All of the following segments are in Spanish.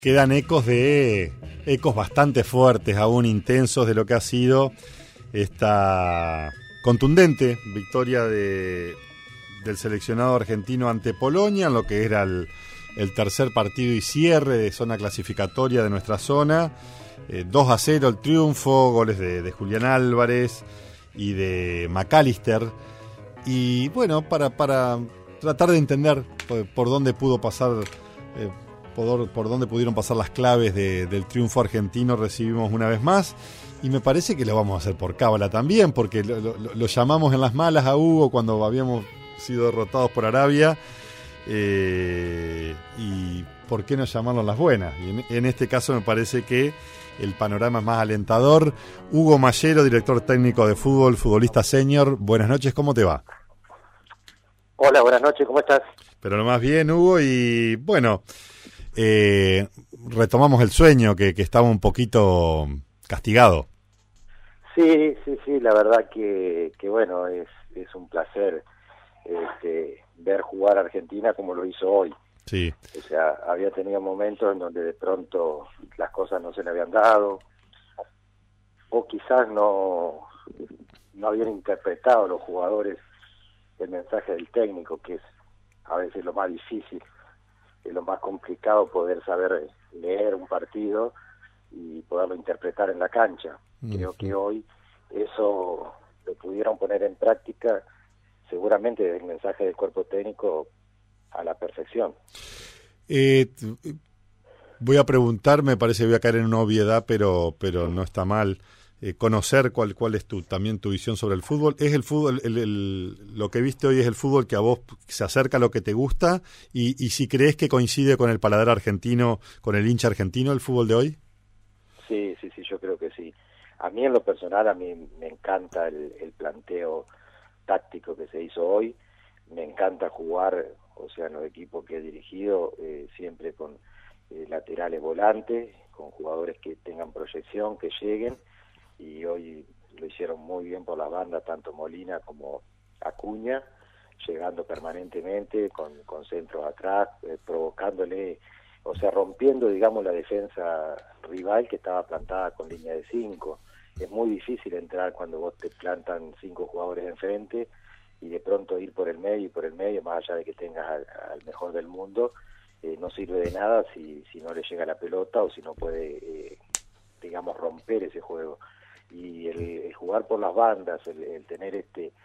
Quedan ecos bastante fuertes, aún intensos, de lo que ha sido esta contundente victoria del seleccionado argentino ante Polonia, en lo que era el tercer partido y cierre de zona clasificatoria de nuestra zona. 2-0 el triunfo, goles de Julián Álvarez y de McAllister. Y bueno, para tratar de entender por dónde pudo pasar, por dónde pudieron pasar las claves del triunfo argentino, recibimos una vez más. Y me parece que lo vamos a hacer por cábala también, porque lo llamamos en las malas a Hugo cuando habíamos sido derrotados por Arabia. Y por qué no llamarlo en las buenas. Y en este caso me parece que el panorama es más alentador. Hugo Mallero, director técnico de fútbol, futbolista senior. Buenas noches, ¿cómo te va? Hola, buenas noches, ¿cómo estás? Pero lo más bien, Hugo, y bueno, retomamos el sueño que estaba un poquito castigado. Sí, la verdad que bueno, es un placer ver jugar a Argentina como lo hizo hoy. Sí. O sea, había tenido momentos en donde de pronto las cosas no se le habían dado, o quizás no habían interpretado los jugadores el mensaje del técnico, que es a veces lo más difícil, es lo más complicado, poder saber leer un partido y poderlo interpretar en la cancha. Creo que hoy eso lo pudieron poner en práctica, seguramente desde el mensaje del cuerpo técnico, a la perfección. Voy a preguntar, me parece que voy a caer en una obviedad, pero no está mal. Conocer cuál es también tu visión sobre el fútbol. ¿Es el fútbol, lo que viste hoy es el fútbol que a vos se acerca a lo que te gusta? Y si crees que coincide con el paladar argentino, con el hincha argentino, el fútbol de hoy? Sí, yo creo que sí. A mí en lo personal, a mí me encanta el planteo táctico que se hizo hoy. Me encanta jugar, o sea, en los equipos que he dirigido, siempre con laterales volantes, con jugadores que tengan proyección, que lleguen, y hoy lo hicieron muy bien por las bandas, tanto Molina como Acuña, llegando permanentemente con centros atrás, provocándole, o sea, rompiendo, digamos, la defensa rival que estaba plantada con línea de 5. Es muy difícil entrar cuando vos te plantan 5 jugadores enfrente y de pronto ir por el medio, más allá de que tengas al mejor del mundo, no sirve de nada si no le llega la pelota o si no puede, digamos, romper ese juego. Y el jugar por las bandas, el tener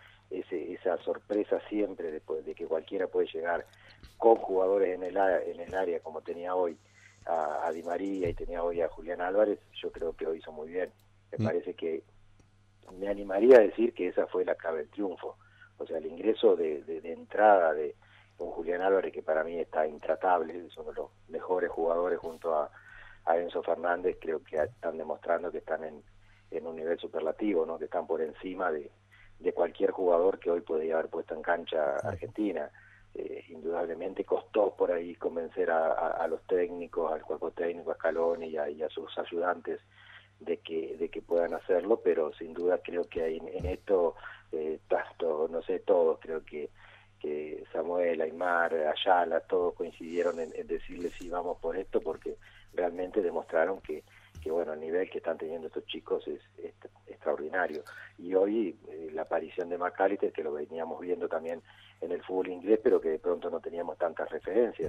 esa sorpresa siempre de que cualquiera puede llegar con jugadores en el área como tenía hoy a Di María y tenía hoy a Julián Álvarez, yo creo que lo hizo muy bien. Me parece que me animaría a decir que esa fue la clave del triunfo. O sea, el ingreso de entrada de un Julián Álvarez, que para mí está intratable, es uno de los mejores jugadores junto a Enzo Fernández. Creo que están demostrando que están en un nivel superlativo, ¿no? Que están por encima de cualquier jugador que hoy podría haber puesto en cancha Argentina. Indudablemente costó por ahí convencer a los técnicos, al cuerpo técnico, a Scaloni y a sus ayudantes de que puedan hacerlo, pero sin duda creo que en esto, tanto, no sé, todos, creo que Samuel, Aymar, Ayala, todos coincidieron en decirle sí, vamos por esto, porque realmente demostraron que bueno, el nivel que están teniendo estos chicos es extraordinario. Y hoy la aparición de McAllister, que lo veníamos viendo también en el fútbol inglés, pero que de pronto no teníamos tantas referencias.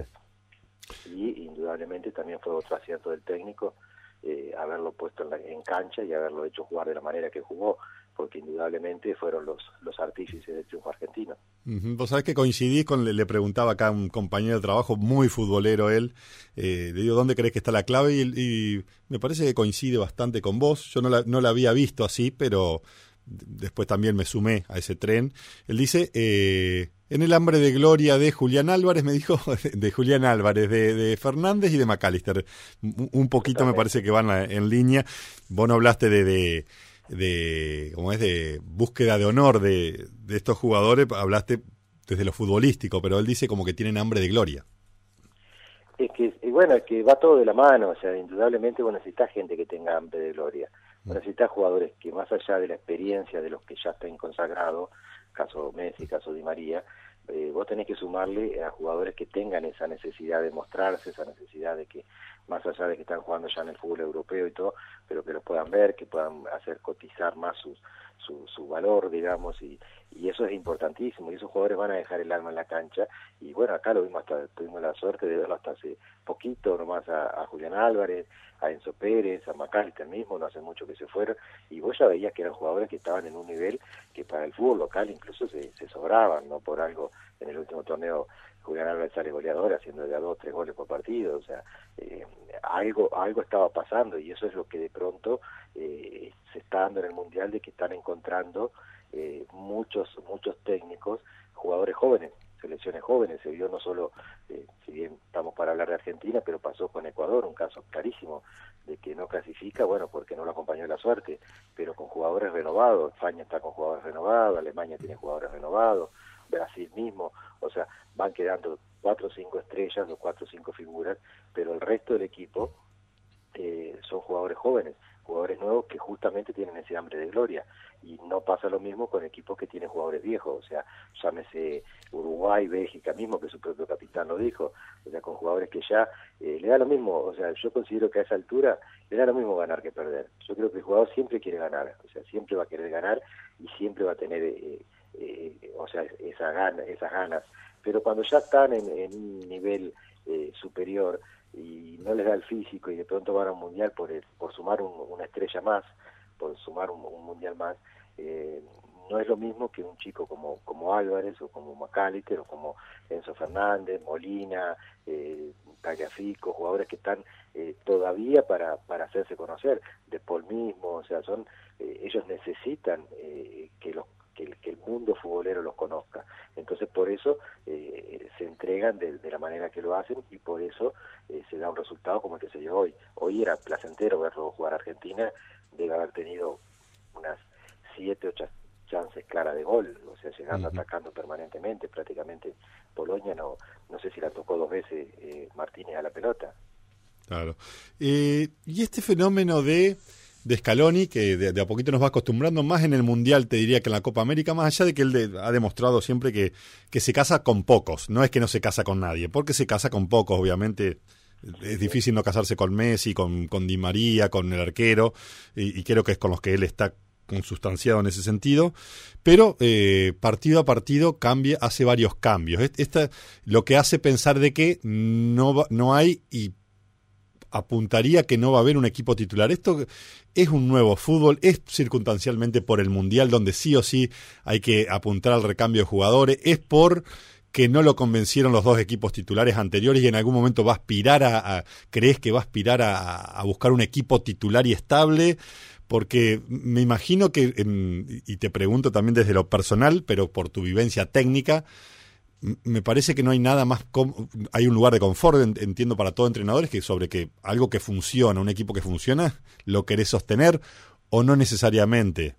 Y indudablemente también fue otro acierto del técnico, haberlo puesto en cancha y haberlo hecho jugar de la manera que jugó, porque indudablemente fueron los artífices del triunfo argentino. Vos sabés que coincidís le preguntaba acá a un compañero de trabajo, muy futbolero él, le digo, ¿dónde crees que está la clave? Y me parece que coincide bastante con vos. Yo no la había visto así, pero después también me sumé a ese tren. Él dice, en el hambre de gloria de Julián Álvarez, me dijo, de Julián Álvarez, de Fernández y de McAllister. Un poquito me parece que van en línea. Vos no hablaste de cómo es, de búsqueda de honor de estos jugadores, hablaste desde lo futbolístico, pero él dice como que tienen hambre de gloria. Es que va todo de la mano. O sea, indudablemente vos necesitas gente que tenga hambre de gloria. Vos necesitas jugadores que, más allá de la experiencia de los que ya estén consagrados, caso Messi, caso Di María, vos tenés que sumarle a jugadores que tengan esa necesidad de mostrarse, esa necesidad de más allá de que están jugando ya en el fútbol europeo y todo, pero que los puedan ver, que puedan hacer cotizar más su valor, digamos, y eso es importantísimo, y esos jugadores van a dejar el alma en la cancha, y bueno, acá lo vimos, tuvimos la suerte de verlo hasta hace poquito, nomás a Julián Álvarez, a Enzo Pérez, a McAllister mismo, no hace mucho que se fueron, y vos ya veías que eran jugadores que estaban en un nivel que para el fútbol local incluso se sobraban, ¿no? Por algo, en el último torneo Julián Álvarez sale goleador haciendo de a 2 3 goles por partido, o sea, algo estaba pasando, y eso es lo que de pronto se está dando en el Mundial, de que están encontrando muchos técnicos, jugadores jóvenes, selecciones jóvenes. Se vio no solo, si bien estamos para hablar de Argentina, pero pasó con Ecuador, un caso clarísimo de que no clasifica, bueno, porque no lo acompañó la suerte, pero con jugadores renovados. España está con jugadores renovados, Alemania tiene jugadores renovados, Brasil mismo, o sea, van quedando 4 o 5 estrellas o 4 o 5 figuras, pero el resto del equipo son jugadores jóvenes, jugadores nuevos que justamente tienen ese hambre de gloria, y no pasa lo mismo con equipos que tienen jugadores viejos, o sea, llámese Uruguay, Bélgica mismo, que su propio capitán lo dijo, o sea, con jugadores que ya le da lo mismo, o sea, yo considero que a esa altura le da lo mismo ganar que perder. Yo creo que el jugador siempre quiere ganar, o sea, siempre va a querer ganar y siempre va a tener o sea, esas ganas, pero cuando ya están en un nivel superior y no les da el físico, y de pronto van a un mundial por sumar una estrella más, por sumar un mundial más, no es lo mismo que un chico como Álvarez o como McAllister o como Enzo Fernández, Molina, Tagliafico, jugadores que están todavía para hacerse conocer, De Paul mismo, o sea, ellos necesitan que el mundo futbolero los conozca. Entonces por eso se entregan de la manera que lo hacen, y por eso se da un resultado como el que se dio hoy. Hoy era placentero verlo jugar a Argentina, debe haber tenido unas 7 o 8 chances claras de gol, o sea, llegando, atacando permanentemente, prácticamente Polonia no sé si la tocó 2 veces Martínez a la pelota. Claro. Y este fenómeno de Scaloni, que de a poquito nos va acostumbrando más en el Mundial, te diría, que en la Copa América, más allá de que él ha demostrado siempre que se casa con pocos, no es que no se casa con nadie, porque se casa con pocos, obviamente. Es difícil no casarse con Messi, con Di María, con el arquero, y creo que es con los que él está consustanciado en ese sentido, pero partido a partido hace varios cambios. Lo que hace pensar de que no hay, y apuntaría que no va a haber un equipo titular. Esto es un nuevo fútbol, es circunstancialmente por el Mundial, donde sí o sí hay que apuntar al recambio de jugadores, es por que no lo convencieron los dos equipos titulares anteriores, y en algún momento va a aspirar ¿crees que va a aspirar a buscar un equipo titular y estable? Porque me imagino que, y te pregunto también desde lo personal, pero por tu vivencia técnica, me parece que no hay nada más, hay un lugar de confort, entiendo, para todo entrenador, es que sobre que algo que funciona, un equipo que funciona, lo querés sostener, o no necesariamente.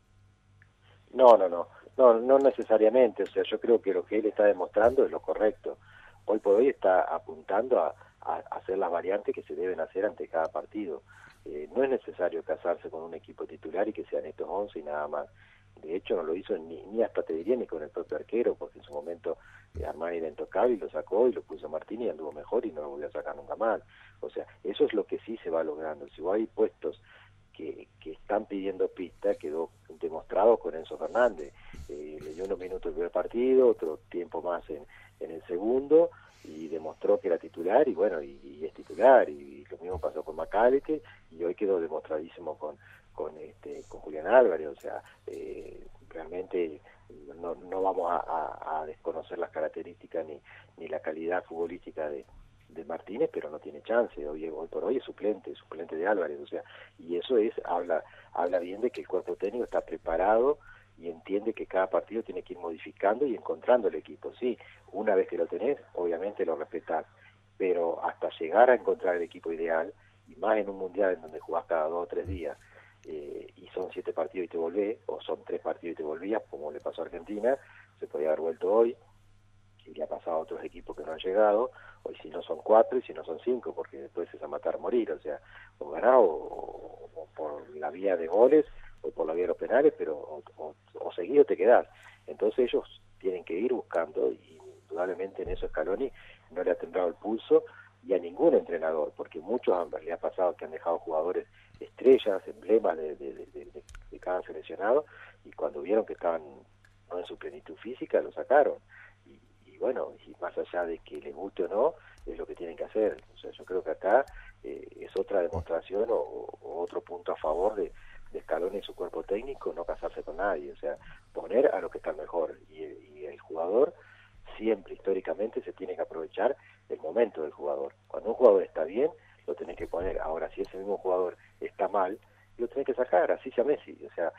No necesariamente, o sea, yo creo que lo que él está demostrando es lo correcto. Hoy por hoy está apuntando a hacer las variantes que se deben hacer ante cada partido. No es necesario casarse con un equipo titular y que sean estos 11 y nada más. De hecho, no lo hizo ni hasta te diría ni con el propio arquero, porque en su momento Armani era intocable y lo sacó y lo puso Martín y anduvo mejor y no lo volvió a sacar nunca más. O sea, eso es lo que sí se va logrando. Si hay puestos que están pidiendo pista, quedó demostrado con Enzo Fernández. Le dio unos minutos el primer partido, otro tiempo más en el segundo, y demostró que era titular, y bueno, y es titular, y lo mismo pasó con McAllister, y hoy quedó demostradísimo con Julián Álvarez. O sea, realmente no vamos a desconocer las características ni la calidad futbolística de Martínez, pero no tiene chance. Hoy por hoy es suplente de Álvarez, o sea, y eso habla bien de que el cuerpo técnico está preparado y entiende que cada partido tiene que ir modificando y encontrando el equipo. Sí, una vez que lo tenés, obviamente lo respetás, pero hasta llegar a encontrar el equipo ideal, y más en un mundial en donde jugás cada 2 o 3 días, y son 7 partidos y te volvés, o son 3 partidos y te volvías, como le pasó a Argentina, se podía haber vuelto hoy, y le ha pasado a otros equipos que no han llegado. Hoy si no son 4 y si no son 5, porque después es a matar morir, o sea, o ganás o por la vía de goles o por la vía de los penales, pero o seguido te quedás. Entonces ellos tienen que ir buscando, y indudablemente en eso Scaloni no le ha temblado el pulso, y a ningún entrenador, porque muchos le ha pasado que han dejado jugadores estrellas, emblemas de cada seleccionado, y cuando vieron que estaban no en su plenitud física, lo sacaron. Y bueno, y más allá de que les guste o no, es lo que tienen que hacer. O sea, yo creo que acá es otra demostración o otro punto a favor de Scaloni y su cuerpo técnico, no casarse con nadie, o sea, poner a lo que está mejor, y el jugador siempre históricamente se tiene que aprovechar el momento del jugador. Cuando un jugador está bien, lo tenés que poner. Ahora, si ese mismo jugador está mal, lo tenés que sacar, así sea Messi. O sea,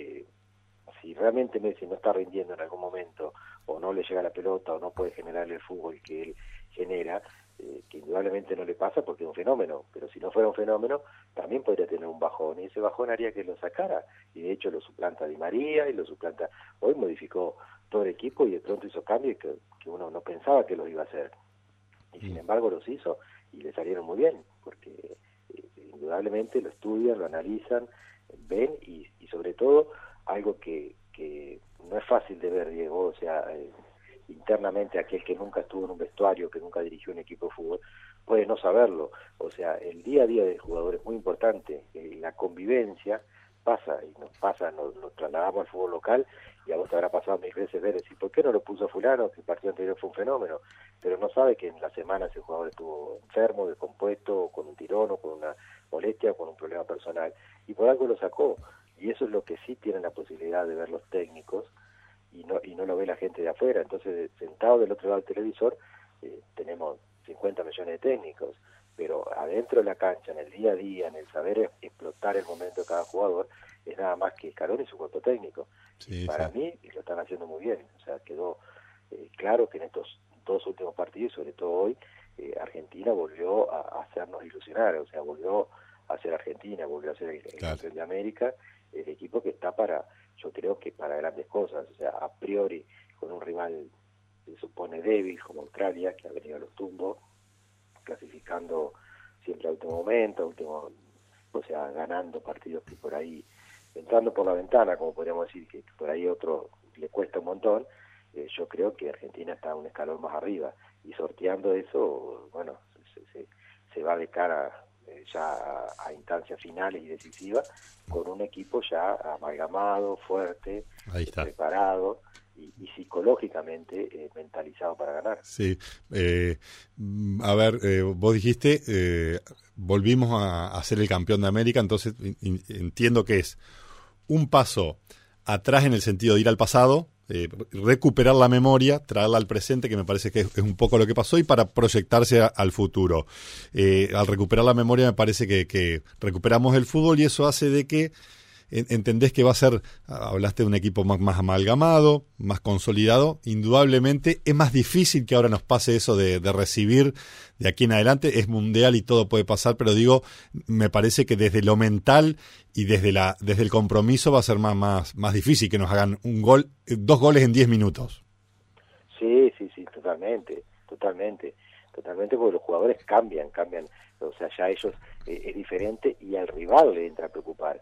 si realmente Messi no está rindiendo en algún momento, o no le llega la pelota, o no puede generar el fútbol que él genera, que indudablemente no le pasa porque es un fenómeno, pero si no fuera un fenómeno, también podría tener un bajón, y ese bajón haría que lo sacara, y de hecho lo suplanta Di María, y lo suplanta, hoy modificó todo el equipo, y de pronto hizo cambios que uno no pensaba que los iba a hacer, y sin embargo los hizo, y le salieron muy bien, porque indudablemente lo estudian, lo analizan, ven, y sobre todo, algo que no es fácil de ver, Diego, o sea, internamente aquel que nunca estuvo en un vestuario, que nunca dirigió un equipo de fútbol, puede no saberlo. O sea, el día a día del jugador es muy importante, la convivencia pasa, y nos trasladamos al fútbol local, y a vos te habrá pasado mil veces ver, decir, ¿por qué no lo puso fulano? Que el partido anterior fue un fenómeno, pero no sabe que en la semana ese jugador estuvo enfermo, descompuesto, con un tirón, o con una molestia, o con un problema personal, y por algo lo sacó, y eso es lo que sí tienen la posibilidad de ver los técnicos, y no lo ve la gente de afuera. Entonces, sentado del otro lado del televisor, tenemos 50 millones de técnicos, pero adentro de la cancha, en el día a día, en el saber explotar el momento de cada jugador, es nada más que Scaloni y su cuerpo técnico. Sí, Para mí lo están haciendo muy bien. O sea, quedó claro que en estos dos últimos partidos, sobre todo hoy, Argentina volvió a hacernos ilusionar, o sea, volvió a ser Argentina, volvió a ser el campeón de América, el equipo que está para, yo creo que para grandes cosas. O sea, a priori, con un rival se supone débil como Australia, que ha venido a los tumbos, clasificando siempre a último momento, o sea, ganando partidos que por ahí, entrando por la ventana, como podríamos decir, que por ahí otro le cuesta un montón. Yo creo que Argentina está un escalón más arriba, y sorteando eso, bueno, se va de cara ya a instancias finales y decisivas, con un equipo ya amalgamado, fuerte, preparado y psicológicamente mentalizado para ganar. Sí. A ver, vos dijiste, volvimos a ser el campeón de América, entonces entiendo que es un paso atrás en el sentido de ir al pasado, recuperar la memoria, traerla al presente, que me parece que es un poco lo que pasó, y para proyectarse al futuro. Al recuperar la memoria me parece que recuperamos el fútbol, y eso hace de que entendés que va a ser, hablaste de un equipo más amalgamado, más consolidado. Indudablemente es más difícil que ahora nos pase eso de recibir de aquí en adelante. Es mundial y todo puede pasar, pero digo, me parece que desde lo mental y desde el compromiso va a ser más difícil que nos hagan dos goles en 10 minutos. Sí, totalmente, porque los jugadores cambian, o sea, ya ellos es diferente, y al rival le entra a preocupar.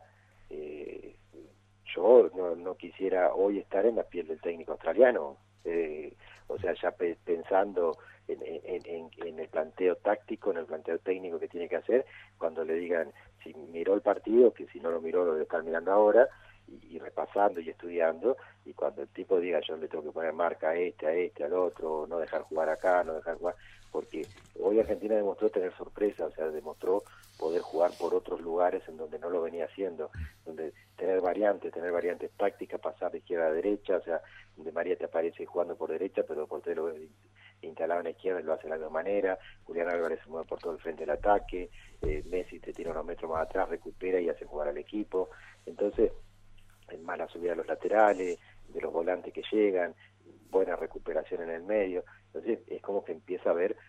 Yo no quisiera hoy estar en la piel del técnico australiano, o sea, ya pensando en el planteo táctico, en el planteo técnico que tiene que hacer, cuando le digan si miró el partido, que si no lo miró lo debe estar mirando ahora, y repasando y estudiando, y cuando el tipo diga yo le tengo que poner marca a este, al otro, no dejar jugar acá, no dejar jugar, porque hoy Argentina demostró tener sorpresa, o sea, demostró poder jugar por otros lugares en donde no lo venía haciendo, donde tener variantes tácticas, pasar de izquierda a derecha, o sea, donde María te aparece jugando por derecha, pero por te lo instalado en la izquierda y lo hace de la misma manera, Julián Álvarez se mueve por todo el frente del ataque, Messi te tira unos metros más atrás, recupera y hace jugar al equipo. Entonces, más la subida a los laterales, de los volantes que llegan, buena recuperación en el medio. Entonces es como que empieza a haber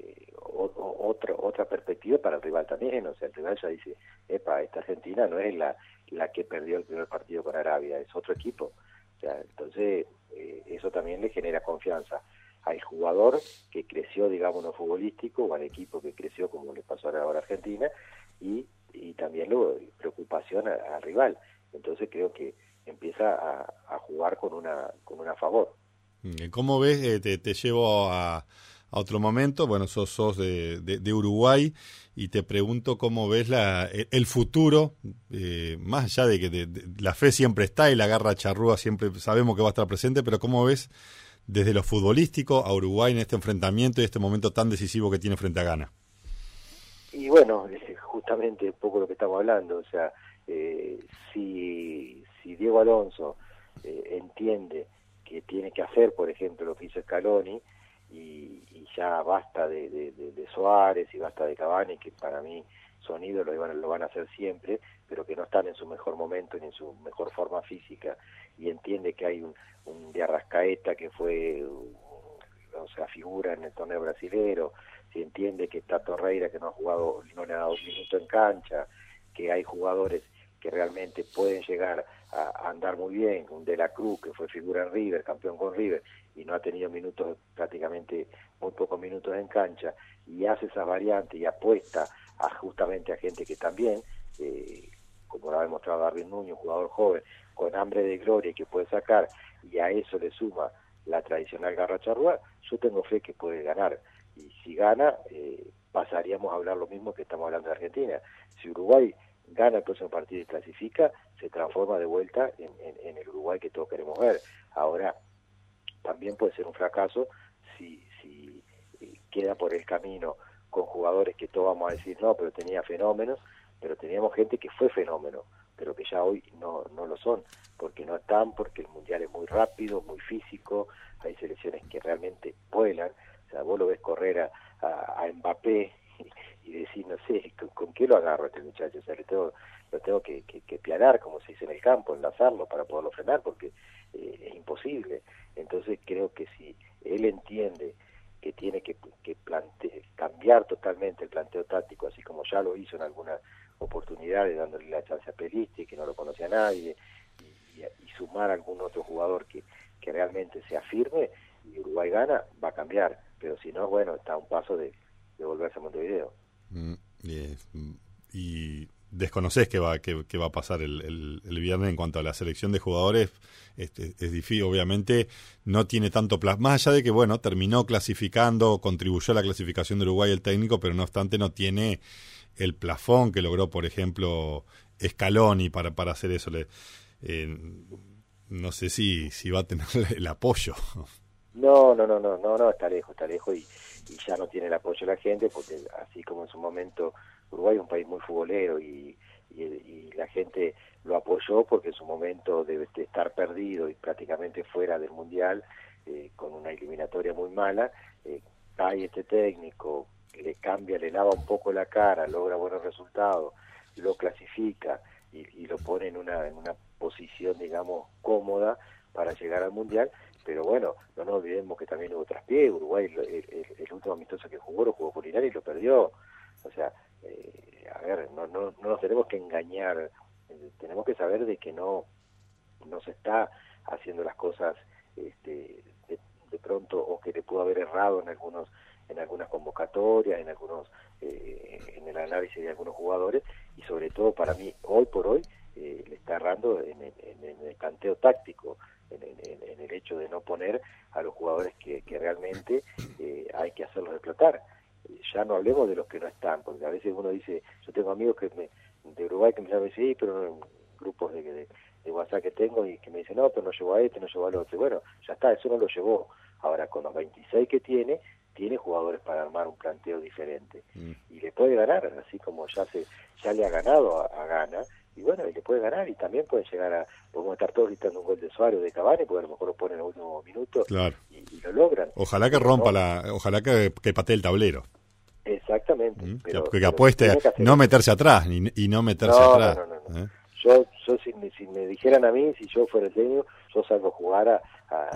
otra perspectiva para el rival también. O sea, el rival ya dice, esta Argentina no es la que perdió el primer partido con Arabia, es otro equipo. O sea, entonces eso también le genera confianza al jugador que creció, digamos, no futbolístico, o al equipo que creció, como le pasó ahora a Argentina, y también luego preocupación al rival. Entonces creo que empieza a jugar con una a favor. ¿Cómo ves? Te llevo a a otro momento. Bueno, sos de Uruguay y te pregunto cómo ves el futuro, más allá de que la fe siempre está y la garra charrúa siempre sabemos que va a estar presente, pero cómo ves desde lo futbolístico a Uruguay en este enfrentamiento y este momento tan decisivo que tiene frente a Ghana. Y bueno, justamente un poco lo que estamos hablando, o sea, si Diego Alonso entiende que tiene que hacer, por ejemplo, lo que hizo Scaloni, y ya basta de Suárez y basta de Cavani, que para mí son ídolos y lo van a hacer siempre, pero que no están en su mejor momento ni en su mejor forma física, y entiende que hay un de Arrascaeta que fue, o sea, figura en el torneo brasilero, si entiende que está Torreira, que no ha jugado, no le ha dado un minuto en cancha, que hay jugadores que realmente pueden llegar a andar muy bien, un De la Cruz que fue figura en River, campeón con River, y no ha tenido minutos, prácticamente muy pocos minutos en cancha, y hace esas variantes y apuesta justamente a gente que también, como lo ha demostrado Darwin Núñez, un jugador joven, con hambre de gloria que puede sacar, y a eso le suma la tradicional garra charrúa, yo tengo fe que puede ganar, y si gana, pasaríamos a hablar lo mismo que estamos hablando de Argentina. Si Uruguay gana el próximo partido y clasifica, se transforma de vuelta en el Uruguay que todos queremos ver. Ahora, también puede ser un fracaso si queda por el camino con jugadores que todos vamos a decir, no, pero tenía fenómenos, pero teníamos gente que fue fenómeno, pero que ya hoy no lo son, porque no están, porque el Mundial es muy rápido, muy físico, hay selecciones que realmente vuelan, o sea, vos lo ves correr a Mbappé y decís, no sé, ¿con qué lo agarro a este muchacho? O sea, lo tengo que pianar, como se dice en el campo, enlazarlo para poderlo frenar, porque es imposible. Entonces creo que si él entiende que tiene que cambiar totalmente el planteo táctico, así como ya lo hizo en algunas oportunidades, dándole la chance a Pelistri, que no lo conocía nadie, y sumar a algún otro jugador que realmente sea firme, y Uruguay gana, va a cambiar. Pero si no, bueno, está a un paso de volverse a Montevideo. Y desconocés qué va a pasar el viernes en cuanto a la selección de jugadores. Es difícil, obviamente no tiene tanto más allá de que bueno, terminó clasificando, contribuyó a la clasificación de Uruguay el técnico, pero no obstante no tiene el plafón que logró, por ejemplo, Scaloni para hacer eso. No sé si va a tener el apoyo. No, está lejos y ya no tiene el apoyo de la gente, porque así como en su momento Uruguay es un país muy futbolero y la gente lo apoyó porque en su momento de estar perdido y prácticamente fuera del Mundial, con una eliminatoria muy mala, cae este técnico, le cambia, le lava un poco la cara, logra buenos resultados, lo clasifica y lo pone en una posición, digamos, cómoda para llegar al Mundial. Pero bueno, no nos olvidemos que también hubo traspié. Uruguay, el último amistoso que jugó, lo jugó con Irán y lo perdió. O sea, a ver, no nos tenemos que engañar. Tenemos que saber de que no se está haciendo las cosas de pronto, o que le pudo haber errado en algunas convocatorias, en el análisis de algunos jugadores, y sobre todo para mí, hoy por hoy, le está errando en el planteo táctico, en el hecho de no poner a los jugadores que realmente hay que hacerlos explotar. Ya no hablemos de los que no están, porque a veces uno dice, yo tengo amigos de Uruguay que me llaman y dicen, sí, pero en grupos de WhatsApp que tengo, y que me dicen, no, pero no llevó a este, no llevó al otro. Y bueno, ya está, eso no lo llevó. Ahora, con los 26 que tiene jugadores para armar un planteo diferente. Y le puede ganar, así como ya le ha ganado a Ghana, y bueno, y le puede ganar, y también puede llegar podemos estar todos gritando un gol de Suárez o de Cavani, porque a lo mejor lo ponen en el último minuto, claro, y lo logran. Ojalá que rompa ojalá que patee el tablero. Exactamente. Pero que apueste a no meterse atrás, y no meterse atrás. No. Yo si me dijeran a mí, si yo fuera el técnico, yo salgo a jugar a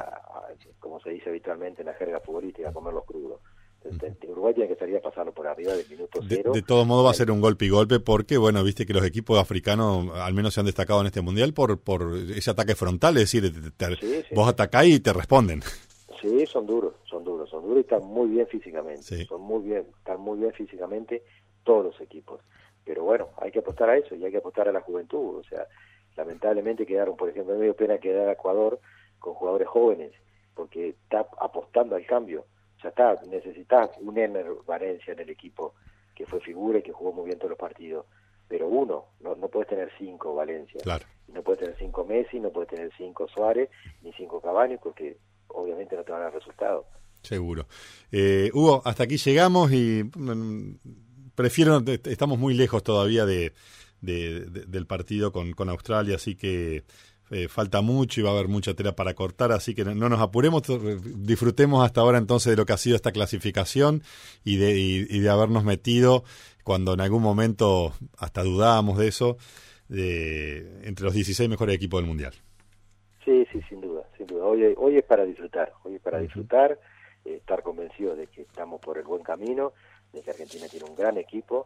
como se dice habitualmente en la jerga futbolística, a comer los crudos. Uruguay tiene que salir a pasarlo por arriba del minuto cero. De todo modo va a ser un golpe y golpe, porque bueno, viste que los equipos africanos al menos se han destacado en este mundial por ese ataque frontal, es decir, vos atacás y te responden. Sí, son duros y están muy bien físicamente. Sí. Están muy bien físicamente todos los equipos. Pero bueno, hay que apostar a eso y hay que apostar a la juventud. O sea, lamentablemente quedaron, por ejemplo, me dio pena quedar a Ecuador con jugadores jóvenes, porque está apostando al cambio. ya está, necesitas un Ener Valencia en el equipo, que fue figura y que jugó muy bien todos los partidos, pero uno, no puedes tener 5 Valencia, Claro. no puedes tener 5 Messi, no puedes tener 5 Suárez, ni 5 Cavani, porque obviamente no te van a dar resultados. Seguro. Hugo, hasta aquí llegamos y estamos muy lejos todavía del partido con Australia, así que falta mucho y va a haber mucha tela para cortar, así que no nos apuremos, disfrutemos hasta ahora entonces de lo que ha sido esta clasificación y de habernos metido, cuando en algún momento hasta dudábamos de eso, entre los 16 mejores equipos del Mundial. Sí, sin duda, sin duda. Hoy es para disfrutar, disfrutar, estar convencidos de que estamos por el buen camino, de que Argentina tiene un gran equipo,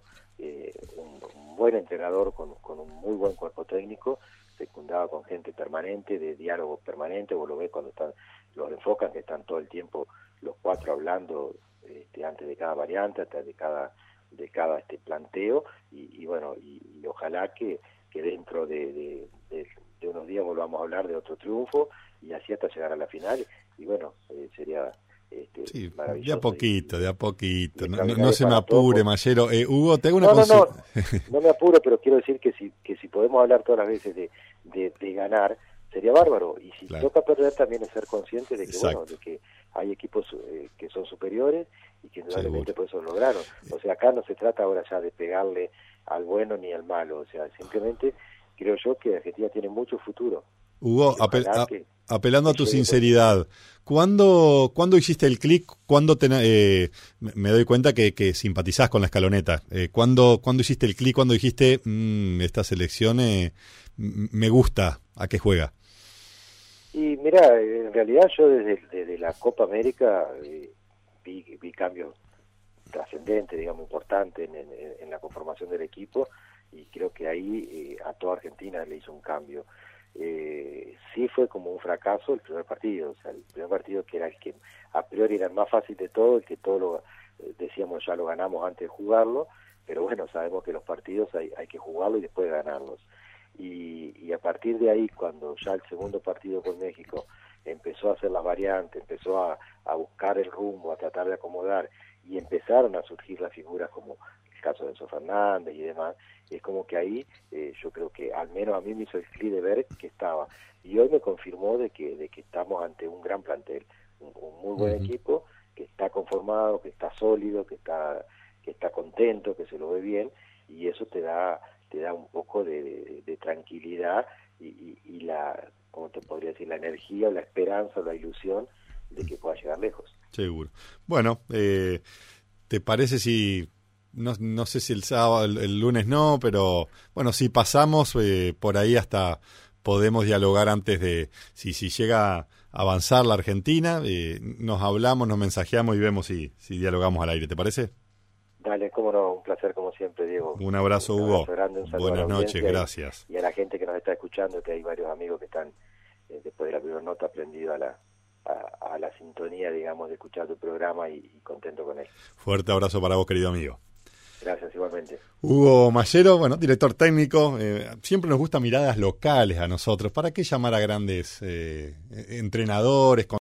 un buen entrenador con un muy buen cuerpo técnico, secundado con gente permanente, de diálogo permanente. Vos lo ves cuando los enfocan, que están todo el tiempo los 4 hablando antes de cada variante, antes de cada planteo, y bueno, y ojalá que dentro de unos días volvamos a hablar de otro triunfo, y así hasta llegar a la final, y bueno, sería sí, maravilloso. de a poquito, no se me apure, Mayero. Hugo, te hago una no me apuro, pero quiero decir que si podemos hablar todas las veces de ganar, sería bárbaro, y si claro. toca perder también es ser consciente de que Exacto. bueno, de que hay equipos que son superiores y que indudablemente por eso lo lograron. O sea, acá no se trata ahora ya de pegarle al bueno ni al malo, o sea, simplemente creo yo que Argentina tiene mucho futuro. Hugo, apelando a tu sinceridad, ¿cuándo hiciste el clic? ¿Cuándo me doy cuenta que simpatizás con la escaloneta? ¿Cuándo hiciste el clic? ¿Cuándo dijiste, esta selección me gusta a qué juega? Y mira, en realidad yo desde la Copa América vi cambios trascendentes, digamos, importantes en la conformación del equipo, y creo que ahí a toda Argentina le hizo un cambio. Sí fue como un fracaso el primer partido, o sea, el primer partido que era el que a priori era el más fácil de todo, el que todos decíamos ya lo ganamos antes de jugarlo, pero bueno, sabemos que los partidos hay que jugarlo y después ganarlos. Y a partir de ahí, cuando ya el segundo partido con México empezó a hacer las variantes, empezó a buscar el rumbo, a tratar de acomodar, y empezaron a surgir las figuras como el caso de Enzo Fernández y demás, es como que ahí yo creo que al menos a mí me hizo el clic de ver que estaba, y hoy me confirmó de que estamos ante un gran plantel, un muy buen equipo, que está conformado, que está sólido, que está contento, que se lo ve bien, y eso te da un poco de tranquilidad y la, ¿cómo te podría decir?, la energía, o la esperanza, o la ilusión de que pueda llegar lejos. Seguro. Bueno, ¿te parece si, no sé si el sábado, el lunes no, pero bueno, si pasamos por ahí hasta podemos dialogar antes de, si llega a avanzar la Argentina, nos hablamos, nos mensajeamos y vemos si dialogamos al aire, ¿te parece? Dale, cómo no, un placer como siempre, Diego. Un abrazo, Hugo. Grande, un saludo. Buenas noches, gracias. Y a la gente que nos está escuchando, que hay varios amigos que están, después de la primera nota, aprendido a la sintonía, digamos, de escuchar tu programa y contento con él. Fuerte abrazo para vos, querido amigo. Gracias, igualmente. Hugo Mayero, bueno, director técnico, siempre nos gustan miradas locales a nosotros. ¿Para qué llamar a grandes entrenadores?